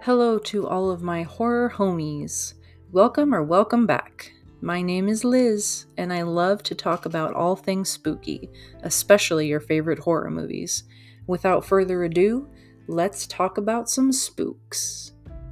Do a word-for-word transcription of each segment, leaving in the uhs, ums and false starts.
Hello to all of my horror homies. Welcome or welcome back. My name is Liz, and I love to talk about all things spooky, especially your favorite horror movies. Without further ado, let's talk about some spooks.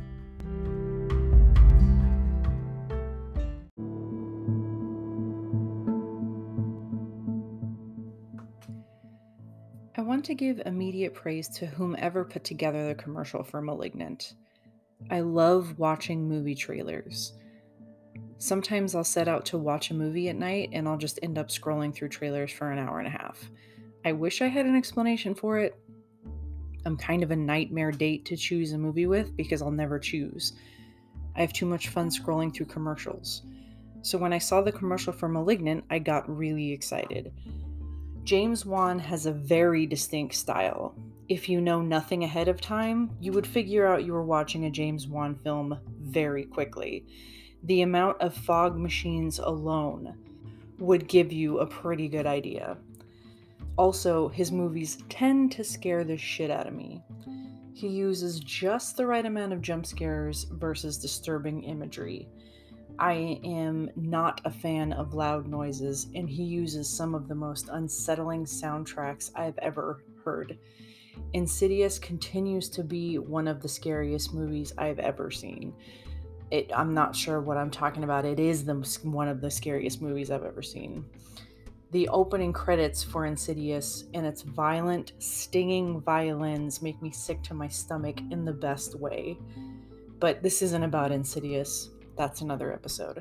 I want to give immediate praise to whomever put together the commercial for Malignant. I love watching movie trailers. Sometimes I'll set out to watch a movie at night and I'll just end up scrolling through trailers for an hour and a half. I wish I had an explanation for it. I'm kind of a nightmare date to choose a movie with because I'll never choose. I have too much fun scrolling through commercials. So when I saw the commercial for Malignant, I got really excited. James Wan has a very distinct style. If you know nothing ahead of time, you would figure out you were watching a James Wan film very quickly. The amount of fog machines alone would give you a pretty good idea. Also, his movies tend to scare the shit out of me. He uses just the right amount of jump scares versus disturbing imagery. I am not a fan of loud noises, and he uses some of the most unsettling soundtracks I've ever heard. Insidious continues to be one of the scariest movies I've ever seen. It, I'm not sure what I'm talking about. It is the, one of the scariest movies I've ever seen. The opening credits for Insidious and its violent, stinging violins make me sick to my stomach in the best way. But this isn't about Insidious. That's another episode.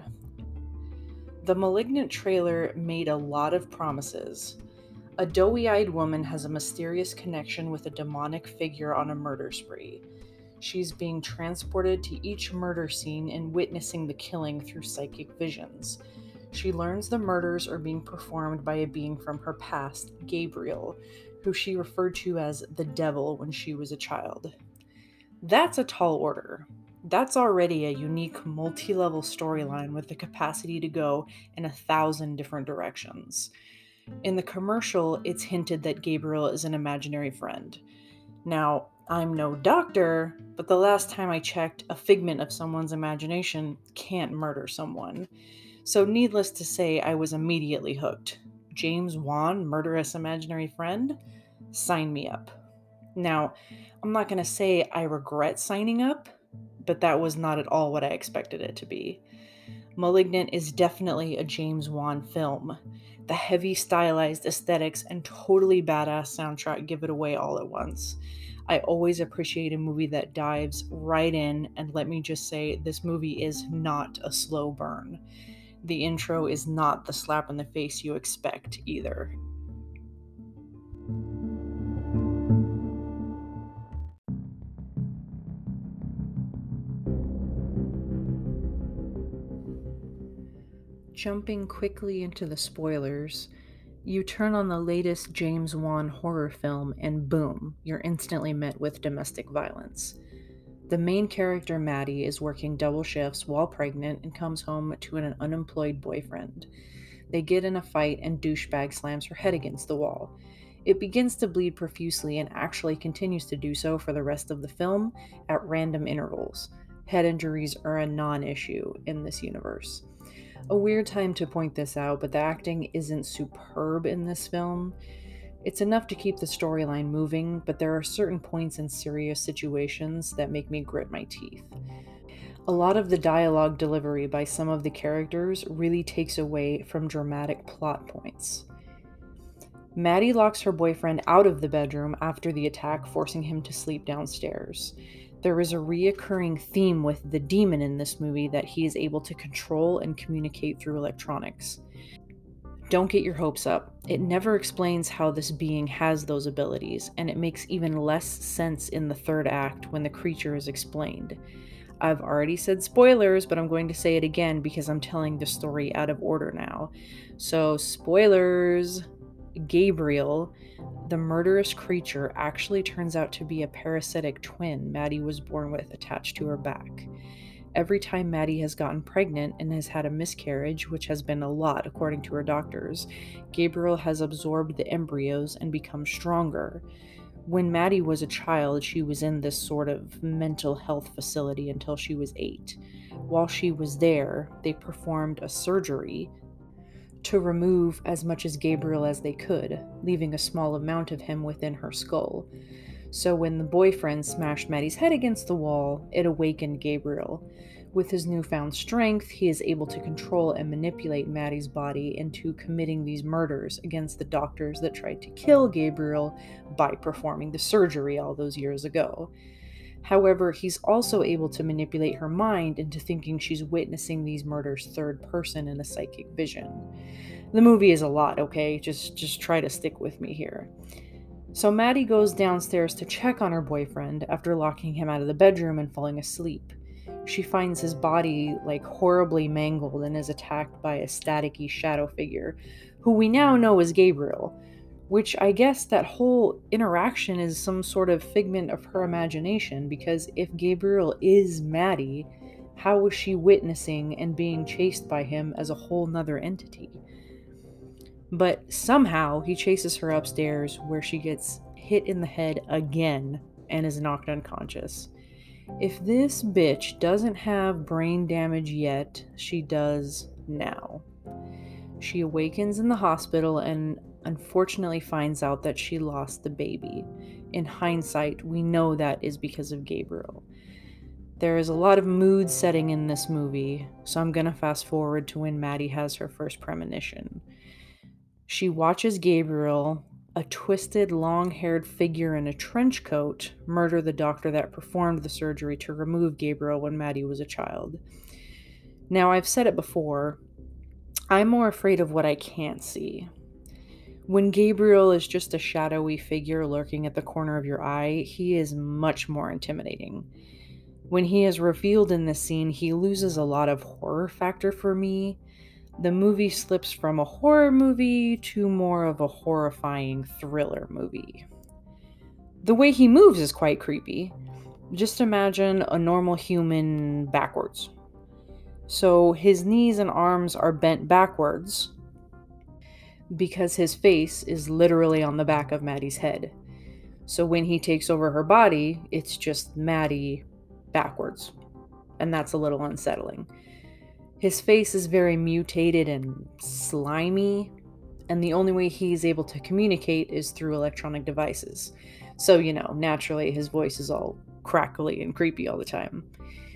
The Malignant trailer made a lot of promises. A doughy-eyed woman has a mysterious connection with a demonic figure on a murder spree. She's being transported to each murder scene and witnessing the killing through psychic visions. She learns the murders are being performed by a being from her past, Gabriel, who she referred to as the devil when she was a child. That's a tall order. That's already a unique multi-level storyline with the capacity to go in a thousand different directions. In the commercial, it's hinted that Gabriel is an imaginary friend. Now, I'm no doctor, but the last time I checked, a figment of someone's imagination can't murder someone. So needless to say, I was immediately hooked. James Wan, murderous imaginary friend? Sign me up. Now, I'm not going to say I regret signing up, but that was not at all what I expected it to be. Malignant is definitely a James Wan film. The heavy stylized aesthetics and totally badass soundtrack give it away all at once. I always appreciate a movie that dives right in, and let me just say, this movie is not a slow burn. The intro is not the slap in the face you expect either. Jumping quickly into the spoilers, you turn on the latest James Wan horror film and boom, you're instantly met with domestic violence. The main character, Maddie, is working double shifts while pregnant and comes home to an unemployed boyfriend. They get in a fight and douchebag slams her head against the wall. It begins to bleed profusely and actually continues to do so for the rest of the film at random intervals. Head injuries are a non-issue in this universe. A weird time to point this out, but the acting isn't superb in this film. It's enough to keep the storyline moving, but there are certain points in serious situations that make me grit my teeth. A lot of the dialogue delivery by some of the characters really takes away from dramatic plot points. Maddie locks her boyfriend out of the bedroom after the attack, forcing him to sleep downstairs. There is a reoccurring theme with the demon in this movie that he is able to control and communicate through electronics. Don't get your hopes up. It never explains how this being has those abilities, and it makes even less sense in the third act when the creature is explained. I've already said spoilers, but I'm going to say it again because I'm telling the story out of order now. So, spoilers! Gabriel, the murderous creature, actually turns out to be a parasitic twin Maddie was born with attached to her back. Every time Maddie has gotten pregnant and has had a miscarriage, which has been a lot according to her doctors, Gabriel has absorbed the embryos and become stronger. When Maddie was a child, she was in this sort of mental health facility until she was eight. While she was there, they performed a surgery to remove as much as Gabriel as they could, leaving a small amount of him within her skull. So when the boyfriend smashed Maddie's head against the wall, it awakened Gabriel. With his newfound strength, he is able to control and manipulate Maddie's body into committing these murders against the doctors that tried to kill Gabriel by performing the surgery all those years ago. However, he's also able to manipulate her mind into thinking she's witnessing these murders third person in a psychic vision. The movie is a lot, okay? Just just try to stick with me here. So Maddie goes downstairs to check on her boyfriend after locking him out of the bedroom and falling asleep. She finds his body like horribly mangled and is attacked by a staticky shadow figure, who we now know is Gabriel, which I guess that whole interaction is some sort of figment of her imagination, because if Gabriel is Maddie, how was she witnessing and being chased by him as a whole nother entity? But somehow he chases her upstairs, where she gets hit in the head again and is knocked unconscious. If this bitch doesn't have brain damage yet, she does now. She awakens in the hospital and unfortunately finds out that she lost the baby. In hindsight, we know that is because of Gabriel. There is a lot of mood setting in this movie, so I'm gonna fast forward to when Maddie has her first premonition. She watches Gabriel, a twisted, long-haired figure in a trench coat, murder the doctor that performed the surgery to remove Gabriel when Maddie was a child. Now, I've said it before, I'm more afraid of what I can't see. When Gabriel is just a shadowy figure lurking at the corner of your eye, he is much more intimidating. When he is revealed in this scene, he loses a lot of horror factor for me. The movie slips from a horror movie to more of a horrifying thriller movie. The way he moves is quite creepy. Just imagine a normal human backwards. So his knees and arms are bent backwards because his face is literally on the back of Maddie's head. So when he takes over her body, it's just Maddie backwards. And that's a little unsettling. His face is very mutated and slimy, and the only way he's able to communicate is through electronic devices. So, you know, naturally his voice is all crackly and creepy all the time.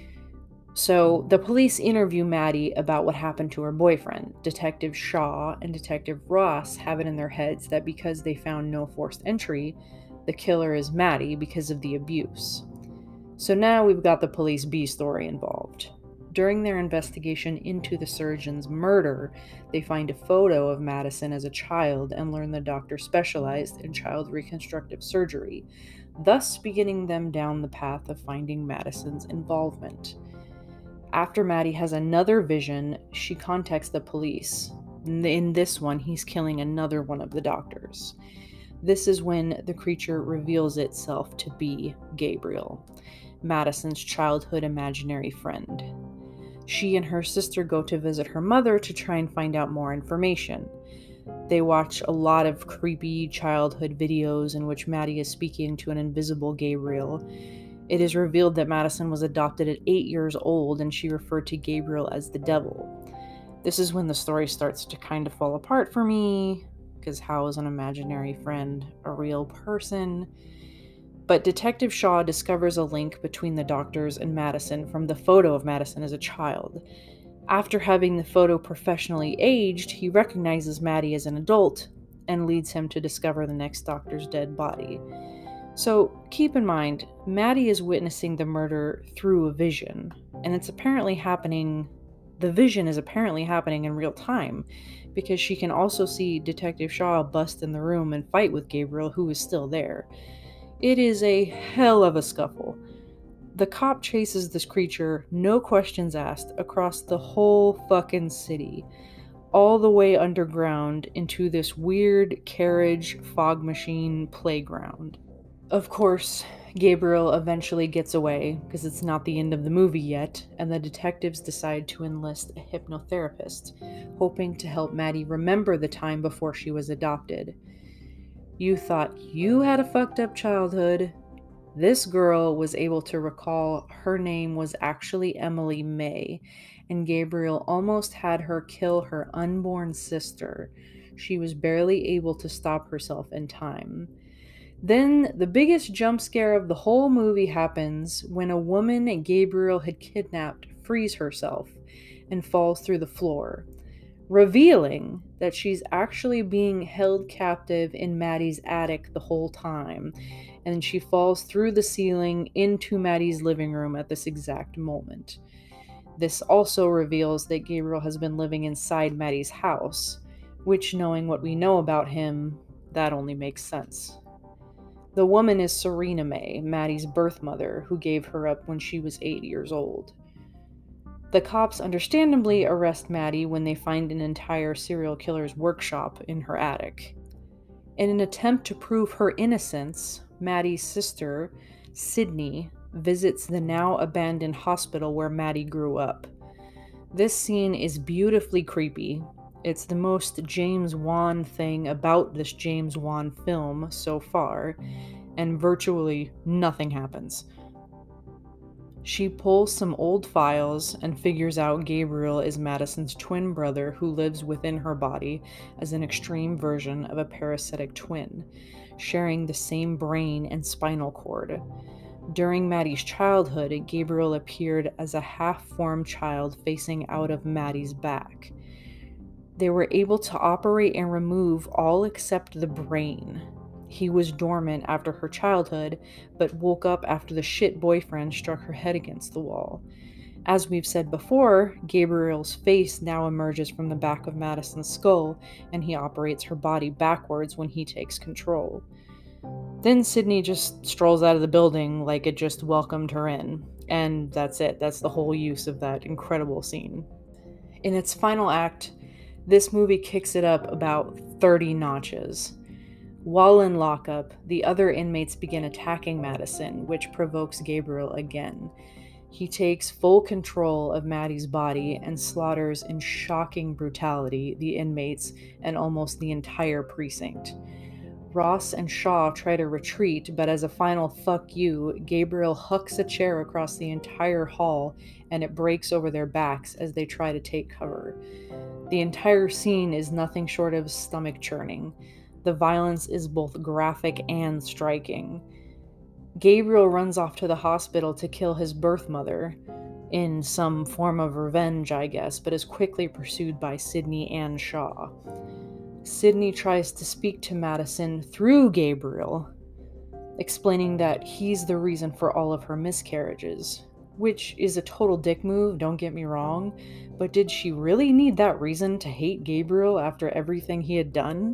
So, the police interview Maddie about what happened to her boyfriend. Detective Shaw and Detective Ross have it in their heads that because they found no forced entry, the killer is Maddie because of the abuse. So now we've got the police B story involved. During their investigation into the surgeon's murder, they find a photo of Madison as a child and learn the doctor specialized in child reconstructive surgery, thus beginning them down the path of finding Madison's involvement. After Maddie has another vision, she contacts the police. In this one, he's killing another one of the doctors. This is when the creature reveals itself to be Gabriel, Madison's childhood imaginary friend. She and her sister go to visit her mother to try and find out more information. They watch a lot of creepy childhood videos in which Maddie is speaking to an invisible Gabriel. It is revealed that Madison was adopted at eight years old and she referred to Gabriel as the devil. This is when the story starts to kind of fall apart for me, because how is an imaginary friend a real person? But Detective Shaw discovers a link between the doctors and Madison from the photo of Madison as a child. After having the photo professionally aged, he recognizes Maddie as an adult and leads him to discover the next doctor's dead body. So keep in mind, Maddie is witnessing the murder through a vision, and it's apparently happening, the vision is apparently happening in real time, because she can also see Detective Shaw bust in the room and fight with Gabriel, who is still there. It is a hell of a scuffle. The cop chases this creature, no questions asked, across the whole fucking city, all the way underground into this weird carriage fog machine playground. Of course, Gabriel eventually gets away, because it's not the end of the movie yet, and the detectives decide to enlist a hypnotherapist, hoping to help Maddie remember the time before she was adopted. You thought you had a fucked up childhood. This girl was able to recall her name was actually Emily May, and Gabriel almost had her kill her unborn sister. She was barely able to stop herself in time. Then the biggest jump scare of the whole movie happens when a woman Gabriel had kidnapped frees herself and falls through the floor, revealing that she's actually being held captive in Maddie's attic the whole time, and she falls through the ceiling into Maddie's living room at this exact moment. This also reveals that Gabriel has been living inside Maddie's house, which, knowing what we know about him, that only makes sense. The woman is Serena May, Maddie's birth mother, who gave her up when she was eight years old. The cops understandably arrest Maddie when they find an entire serial killer's workshop in her attic. In an attempt to prove her innocence, Maddie's sister, Sydney, visits the now abandoned hospital where Maddie grew up. This scene is beautifully creepy. It's the most James Wan thing about this James Wan film so far, and virtually nothing happens. She pulls some old files and figures out Gabriel is Madison's twin brother who lives within her body as an extreme version of a parasitic twin, sharing the same brain and spinal cord. During Maddie's childhood, Gabriel appeared as a half-formed child facing out of Maddie's back. They were able to operate and remove all except the brain. He was dormant after her childhood, but woke up after the shit boyfriend struck her head against the wall. As we've said before, Gabriel's face now emerges from the back of Madison's skull, and he operates her body backwards when he takes control. Then Sydney just strolls out of the building like it just welcomed her in, and that's it. That's the whole use of that incredible scene. In its final act, this movie kicks it up about thirty notches. While in lockup, the other inmates begin attacking Madison, which provokes Gabriel again. He takes full control of Maddie's body and slaughters in shocking brutality the inmates and almost the entire precinct. Ross and Shaw try to retreat, but as a final fuck you, Gabriel hucks a chair across the entire hall and it breaks over their backs as they try to take cover. The entire scene is nothing short of stomach churning. The violence is both graphic and striking. Gabriel runs off to the hospital to kill his birth mother, in some form of revenge, I guess, but is quickly pursued by Sydney and Shaw. Sydney tries to speak to Madison through Gabriel, explaining that he's the reason for all of her miscarriages, which is a total dick move, don't get me wrong, but did she really need that reason to hate Gabriel after everything he had done?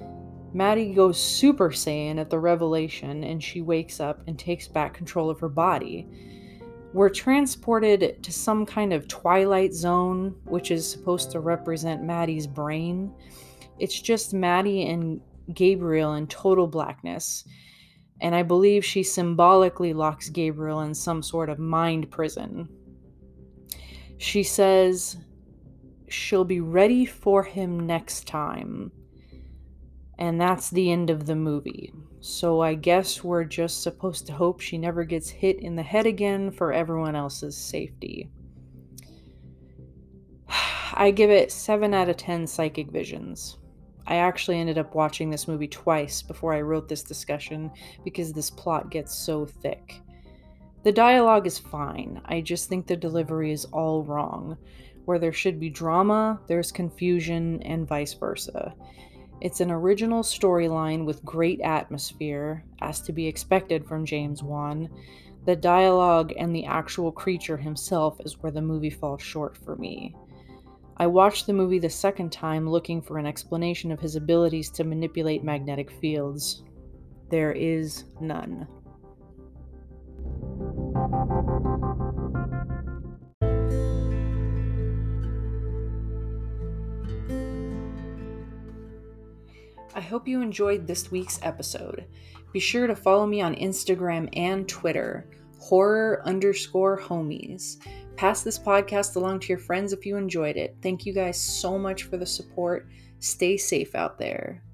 Maddie goes Super Saiyan at the revelation, and she wakes up and takes back control of her body. We're transported to some kind of Twilight Zone, which is supposed to represent Maddie's brain. It's just Maddie and Gabriel in total blackness, and I believe she symbolically locks Gabriel in some sort of mind prison. She says she'll be ready for him next time. And that's the end of the movie. So I guess we're just supposed to hope she never gets hit in the head again for everyone else's safety. I give it seven out of ten psychic visions. I actually ended up watching this movie twice before I wrote this discussion because this plot gets so thick. The dialogue is fine. I just think the delivery is all wrong. Where there should be drama, there's confusion, and vice versa. It's an original storyline with great atmosphere, as to be expected from James Wan. The dialogue and the actual creature himself is where the movie falls short for me. I watched the movie the second time looking for an explanation of his abilities to manipulate magnetic fields. There is none. I hope you enjoyed this week's episode. Be sure to follow me on Instagram and Twitter, horror underscore homies. Pass this podcast along to your friends if you enjoyed it. Thank you guys so much for the support. Stay safe out there.